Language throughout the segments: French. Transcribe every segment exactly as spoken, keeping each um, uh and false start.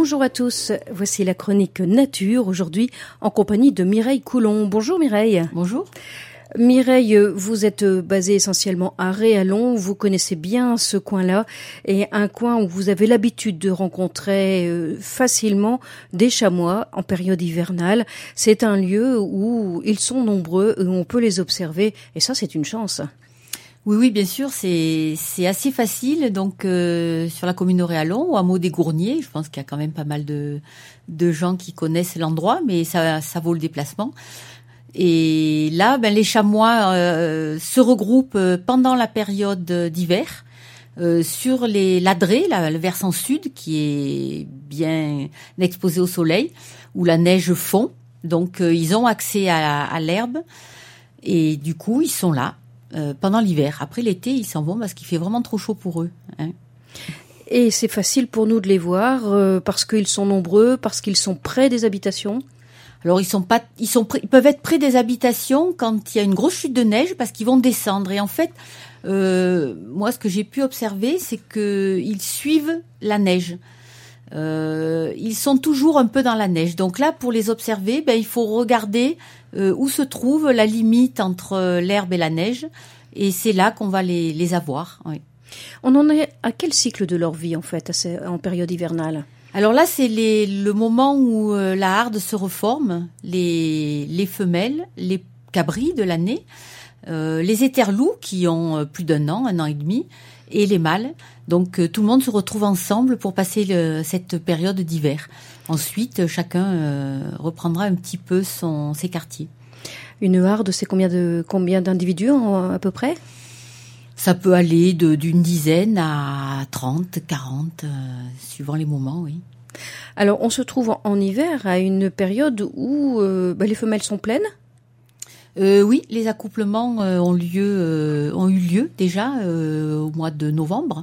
Bonjour à tous, voici la chronique Nature, aujourd'hui en compagnie de Mireille Coulon. Bonjour Mireille. Bonjour. Mireille, vous êtes basée essentiellement à Réallon, vous connaissez bien ce coin-là, et un coin où vous avez l'habitude de rencontrer facilement des chamois en période hivernale. C'est un lieu où ils sont nombreux, où on peut les observer, et ça c'est une chance. Oui, oui, bien sûr, c'est c'est assez facile. Donc euh, sur la commune de Réallon, au hameau des Gourniers, je pense qu'il y a quand même pas mal de de gens qui connaissent l'endroit, mais ça ça vaut le déplacement. Et là, ben les chamois euh, se regroupent pendant la période d'hiver euh, sur les ladrés, là, le versant sud qui est bien exposé au soleil, où la neige fond. Donc euh, ils ont accès à, à l'herbe et du coup ils sont là. Euh, pendant l'hiver. Après l'été, ils s'en vont parce qu'il fait vraiment trop chaud pour eux. Hein. Et c'est facile pour nous de les voir euh, parce qu'ils sont nombreux, parce qu'ils sont près des habitations. Alors ils sont pas, ils sont, près, ils peuvent être près des habitations quand il y a une grosse chute de neige parce qu'ils vont descendre. Et en fait, euh, moi, ce que j'ai pu observer, c'est que ils suivent la neige. Euh, ils sont toujours un peu dans la neige. Donc là, pour les observer, ben il faut regarder euh, où se trouve la limite entre l'herbe et la neige, et c'est là qu'on va les, les avoir. Oui. On en est à quel cycle de leur vie en fait, en période hivernale? Alors là, c'est les, le moment où euh, la harde se reforme, les, les femelles, les cabris de l'année, euh, les éterlous qui ont plus d'un an, un an et demi, et les mâles. Donc euh, tout le monde se retrouve ensemble pour passer le, cette période d'hiver. Ensuite, chacun euh, reprendra un petit peu son, ses quartiers. Une harde, c'est combien de combien d'individus en, à peu près? Ça peut aller de, d'une dizaine à trente, quarante, euh, suivant les moments, oui. Alors, on se trouve en, en hiver à une période où euh, bah, les femelles sont pleines? Euh, oui, les accouplements euh, ont lieu, euh, ont eu lieu déjà euh, au mois de novembre,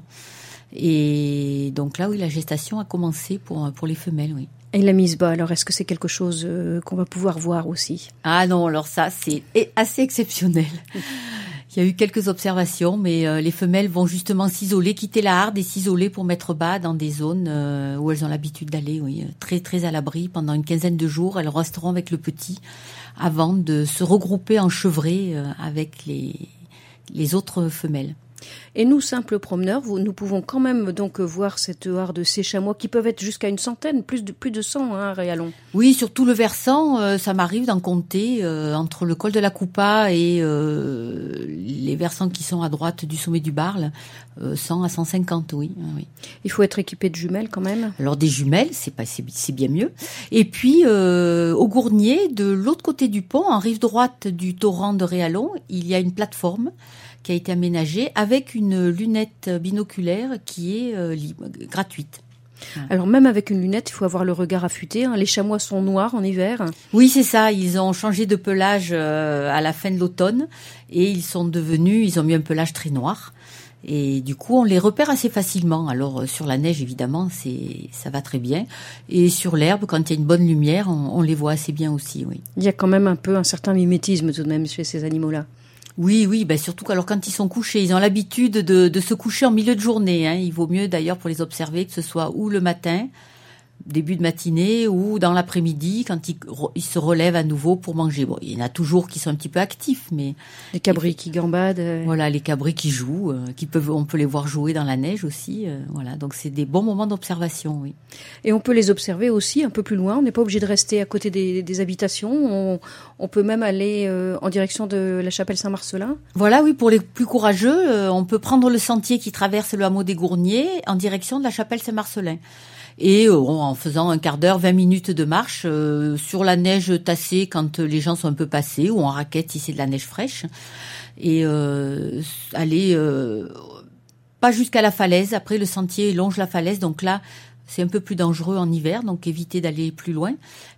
et donc là, oui, la gestation a commencé pour pour les femelles, oui. Et la mise bas, alors est-ce que c'est quelque chose euh, qu'on va pouvoir voir aussi? Ah non, alors ça, c'est assez exceptionnel. Il y a eu quelques observations, mais euh, les femelles vont justement s'isoler, quitter la harde et s'isoler pour mettre bas dans des zones euh, où elles ont l'habitude d'aller, oui, très très à l'abri. Pendant une quinzaine de jours, elles resteront avec le petit avant de se regrouper en chevrée euh, avec les les autres femelles. Et nous, simples promeneurs, vous, nous pouvons quand même donc voir cette harde, ces chamois qui peuvent être jusqu'à une centaine, plus de plus de cent, hein, à Réallon. Oui, sur tout le versant, euh, ça m'arrive d'en compter euh, entre le col de la Coupa et euh, les versants qui sont à droite du sommet du Barle, euh, cent à cent cinquante, oui, oui. Il faut être équipé de jumelles quand même. Alors des jumelles, c'est pas, c'est, c'est bien mieux. Et puis euh, au Gournier, de l'autre côté du pont, en rive droite du torrent de Réallon, il y a une plateforme qui a été aménagée avec une lunette binoculaire qui est euh, libre, gratuite. Alors même avec une lunette, il faut avoir le regard affûté. Hein. Les chamois sont noirs en hiver. Oui, c'est ça. Ils ont changé de pelage euh, à la fin de l'automne et ils sont devenus, ils ont mis un pelage très noir. Et du coup, on les repère assez facilement. Alors sur la neige, évidemment, c'est ça va très bien. Et sur l'herbe, quand il y a une bonne lumière, on, on les voit assez bien aussi. Oui. Il y a quand même un peu un certain mimétisme tout de même chez ces animaux-là. Oui, oui, ben surtout alors quand ils sont couchés, ils ont l'habitude de, de se coucher en milieu de journée. Hein. Il vaut mieux d'ailleurs pour les observer que ce soit ou le matin, début de matinée, ou dans l'après-midi quand ils, ils se relèvent à nouveau pour manger. Bon, il y en a toujours qui sont un petit peu actifs, mais les cabris qui gambadent. Euh... Voilà, les cabris qui jouent, euh, qui peuvent, on peut les voir jouer dans la neige aussi. Euh, voilà, donc c'est des bons moments d'observation, oui. Et on peut les observer aussi un peu plus loin. On n'est pas obligé de rester à côté des, des habitations. On, on peut même aller euh, en direction de la chapelle Saint-Marcelin. Voilà, oui, pour les plus courageux, euh, on peut prendre le sentier qui traverse le hameau des Gourniers en direction de la chapelle Saint-Marcelin. Et euh, en faisant un quart d'heure, vingt minutes de marche euh, sur la neige tassée quand les gens sont un peu passés, ou en raquette si c'est de la neige fraîche, et euh, aller euh, pas jusqu'à la falaise. Après, le sentier longe la falaise, donc là, c'est un peu plus dangereux en hiver, donc évitez d'aller plus loin.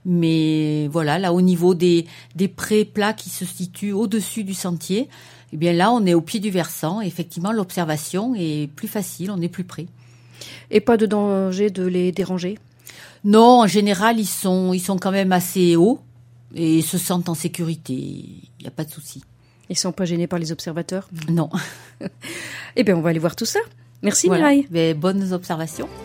Mais voilà, là, au niveau des, des prés plats qui se situent au-dessus du sentier, eh bien là, on est au pied du versant. Et effectivement, l'observation est plus facile, on est plus près. Et pas de danger de les déranger? Non, en général, ils sont, ils sont quand même assez hauts et se sentent en sécurité. Il n'y a pas de souci. Ils ne sont pas gênés par les observateurs? Non. Eh bien, on va aller voir tout ça. Merci, voilà. Mireille. Mais bonnes observations.